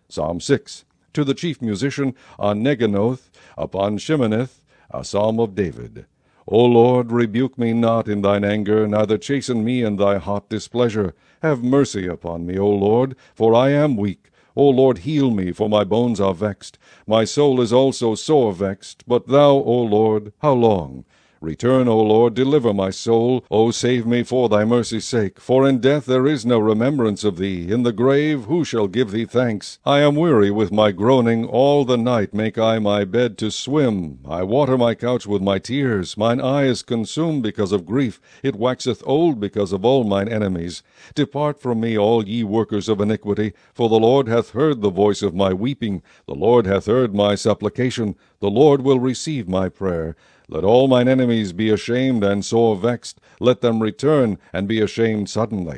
Psalm 6. To the chief musician, on Neginoth, upon Sheminith, a psalm of David. O Lord, rebuke me not in thine anger, neither chasten me in thy hot displeasure. Have mercy upon me, O Lord, for I am weak. O Lord, heal me, for my bones are vexed. My soul is also sore vexed. But thou, O Lord, how long? Return, O Lord, deliver my soul. O save me for thy mercy's sake. For in death there is no remembrance of thee. In the grave who shall give thee thanks? I am weary with my groaning. All the night make I my bed to swim. I water my couch with my tears. Mine eye is consumed because of grief. It waxeth old because of all mine enemies. Depart from me, all ye workers of iniquity. For the Lord hath heard the voice of my weeping. The Lord hath heard my supplication. The Lord will receive my prayer. Let all mine enemies be ashamed and sore vexed. Let them return and be ashamed suddenly.